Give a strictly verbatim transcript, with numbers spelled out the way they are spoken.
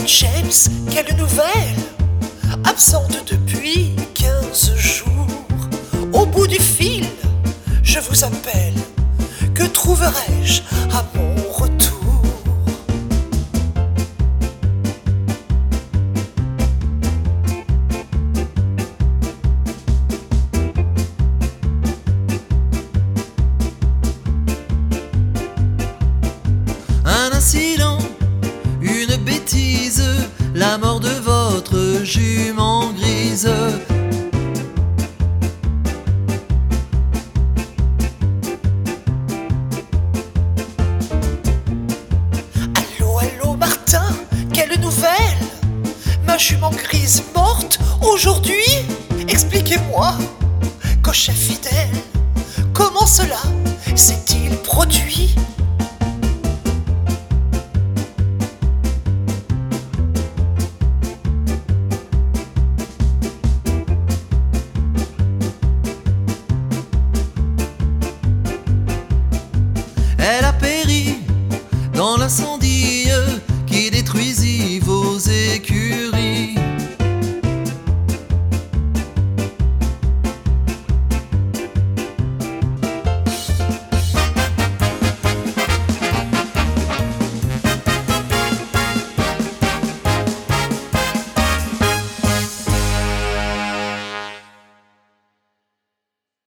James, quelle nouvelle? Absente depuis quinze jours. Au bout du fil, je vous appelle. Que trouverai-je à mon retour? Un incident, une bêtise, la mort de votre jument grise. Allô, allô, Martin, quelle nouvelle? Ma jument grise morte aujourd'hui? Expliquez-moi, cocher fidèle, comment cela s'est-il produit? Elle a péri dans l'incendie